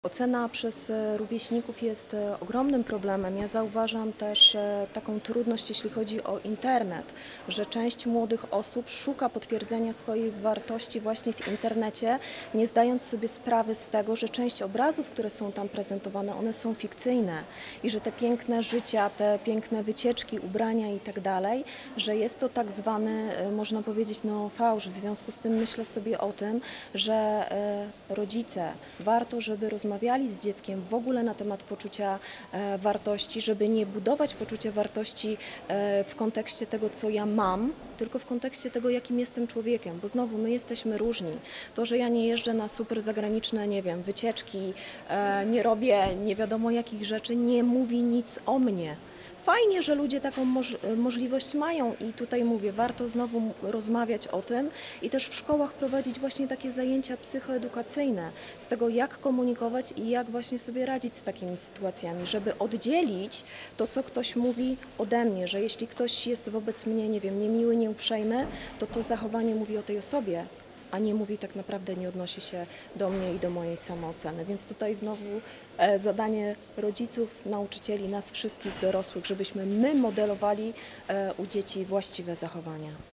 Ocena przez rówieśników jest ogromnym problemem. Ja zauważam też taką trudność, jeśli chodzi o internet, że część młodych osób szuka potwierdzenia swojej wartości właśnie w internecie, nie zdając sobie sprawy z tego, że część obrazów, które są tam prezentowane, one są fikcyjne i że te piękne życia, te piękne wycieczki, ubrania i tak dalej, że jest to tak zwany, można powiedzieć, fałsz. W związku z tym myślę sobie o tym, że rodzice warto, żeby rozmawiali z dzieckiem w ogóle na temat poczucia wartości, żeby nie budować poczucia wartości w kontekście tego, co ja mam, tylko w kontekście tego, jakim jestem człowiekiem, bo znowu my jesteśmy różni. To, że ja nie jeżdżę na super zagraniczne, nie wiem, wycieczki, nie robię nie wiadomo jakich rzeczy, nie mówi nic o mnie. Fajnie, że ludzie taką możliwość mają i tutaj mówię, warto znowu rozmawiać o tym i też w szkołach prowadzić właśnie takie zajęcia psychoedukacyjne z tego, jak komunikować i jak właśnie sobie radzić z takimi sytuacjami, żeby oddzielić to, co ktoś mówi ode mnie, że jeśli ktoś jest wobec mnie, nie wiem, niemiły, nieuprzejmy, to zachowanie mówi o tej osobie, a nie mówi tak naprawdę, nie odnosi się do mnie i do mojej samooceny. Więc tutaj znowu zadanie rodziców, nauczycieli, nas wszystkich dorosłych, żebyśmy my modelowali u dzieci właściwe zachowania.